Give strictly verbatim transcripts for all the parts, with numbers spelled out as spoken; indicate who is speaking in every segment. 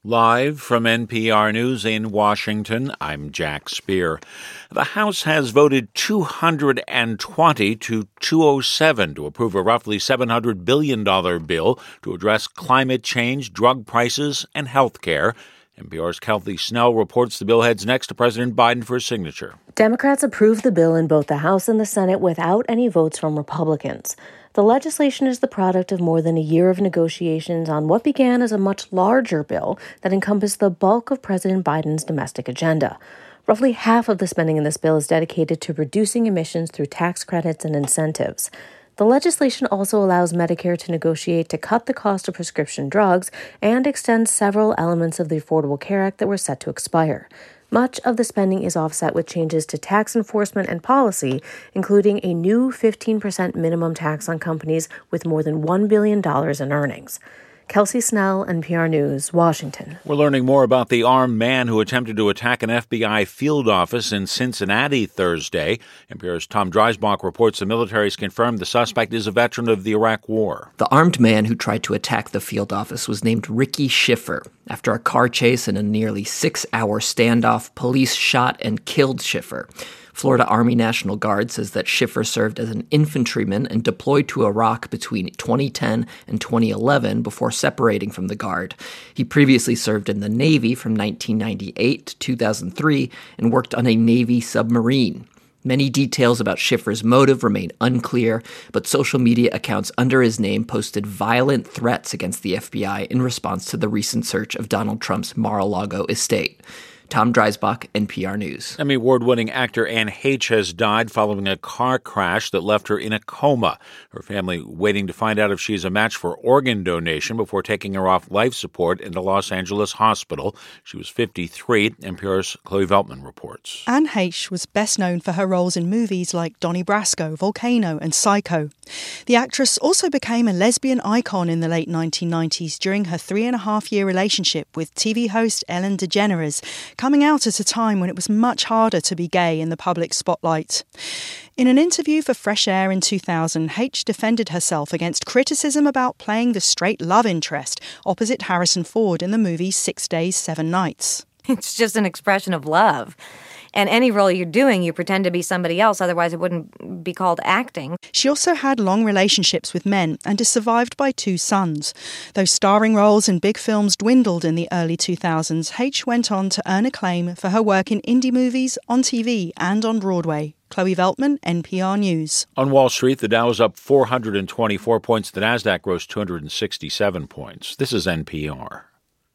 Speaker 1: Live from N P R News in Washington, I'm Jack Speer. The House has voted two hundred twenty to two oh seven to approve a roughly seven hundred billion dollars bill to address climate change, drug prices, and health care. N P R's Kelsey Snell reports the bill heads next to President Biden for his signature.
Speaker 2: Democrats approved the bill in both the House and the Senate without any votes from Republicans. The legislation is the product of more than a year of negotiations on what began as a much larger bill that encompassed the bulk of President Biden's domestic agenda. Roughly half of the spending in this bill is dedicated to reducing emissions through tax credits and incentives. The legislation also allows Medicare to negotiate to cut the cost of prescription drugs and extends several elements of the Affordable Care Act that were set to expire. Much of the spending is offset with changes to tax enforcement and policy, including a new fifteen percent minimum tax on companies with more than one billion dollars in earnings. Kelsey Snell, N P R News, Washington.
Speaker 1: We're learning more about the armed man who attempted to attack an F B I field office in Cincinnati Thursday. N P R's Tom Dreisbach reports the military has confirmed the suspect is a veteran of the Iraq War.
Speaker 3: The armed man who tried to attack the field office was named Ricky Schiffer. After a car chase and a nearly six-hour standoff, police shot and killed Schiffer. Florida Army National Guard says that Schiffer served as an infantryman and deployed to Iraq between twenty ten and twenty eleven before separating from the Guard. He previously served in the Navy from nineteen ninety-eight to two thousand three and worked on a Navy submarine. Many details about Schiffer's motive remain unclear, but social media accounts under his name posted violent threats against the F B I in response to the recent search of Donald Trump's Mar-a-Lago estate. Tom Dreisbach, N P R News.
Speaker 1: Emmy Award-winning actor Anne Heche has died following a car crash that left her in a coma. Her family waiting to find out if she is a match for organ donation before taking her off life support in the Los Angeles hospital. She was fifty-three. N P R's Chloe Veltman reports.
Speaker 4: Anne Heche was best known for her roles in movies like Donnie Brasco, Volcano, and Psycho. The actress also became a lesbian icon in the late nineteen nineties during her three-and-a-half-year relationship with T V host Ellen DeGeneres, coming out at a time when it was much harder to be gay in the public spotlight. In an interview for Fresh Air in two thousand, Heche defended herself against criticism about playing the straight love interest opposite Harrison Ford in the movie Six Days, Seven Nights.
Speaker 5: It's just an expression of love. And any role you're doing, you pretend to be somebody else, otherwise it wouldn't be called acting.
Speaker 4: She also had long relationships with men and is survived by two sons. Though starring roles in big films dwindled in the early two thousands, Heche went on to earn acclaim for her work in indie movies, on T V and on Broadway. Chloe Veltman, N P R News.
Speaker 1: On Wall Street, the Dow is up four hundred twenty-four points. The Nasdaq rose two hundred sixty-seven points. This is N P R.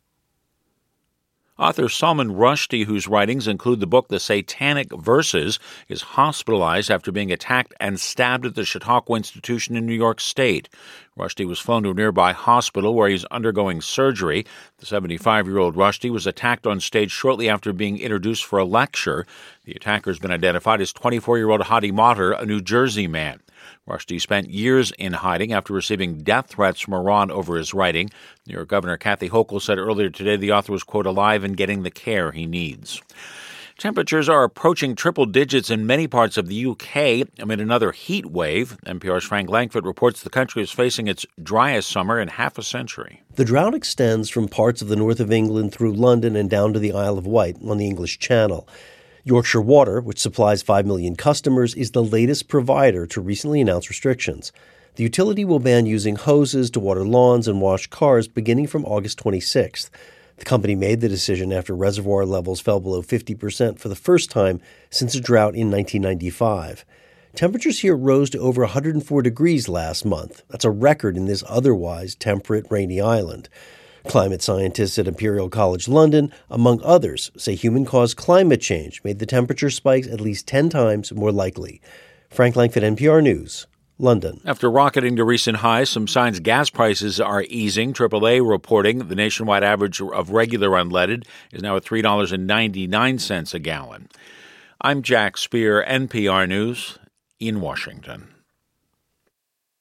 Speaker 1: Author Salman Rushdie, whose writings include the book The Satanic Verses, is hospitalized after being attacked and stabbed at the Chautauqua Institution in New York State. Rushdie was flown to a nearby hospital where he's undergoing surgery. The seventy-five-year-old Rushdie was attacked on stage shortly after being introduced for a lecture. The attacker has been identified as twenty-four-year-old Hadi Matar, a New Jersey man. Rushdie spent years in hiding after receiving death threats from Iran over his writing. New York Governor Kathy Hochul said earlier today the author was, quote, alive and getting the care he needs. Temperatures are approaching triple digits in many parts of the U K amid another heat wave. N P R's Frank Langford reports the country is facing its driest summer in half a century.
Speaker 6: The drought extends from parts of the north of England through London and down to the Isle of Wight on the English Channel. Yorkshire Water, which supplies five million customers, is the latest provider to recently announce restrictions. The utility will ban using hoses to water lawns and wash cars beginning from August twenty-sixth. The company made the decision after reservoir levels fell below fifty percent for the first time since a drought in nineteen ninety-five. Temperatures here rose to over one hundred four degrees last month. That's a record in this otherwise temperate, rainy island. Climate scientists at Imperial College London, among others, say human-caused climate change made the temperature spikes at least ten times more likely. Frank Langford, N P R News, London.
Speaker 1: After rocketing to recent highs, some signs gas prices are easing. triple A reporting the nationwide average of regular unleaded is now at three dollars and ninety-nine cents a gallon. I'm Jack Speer, N P R News, in Washington.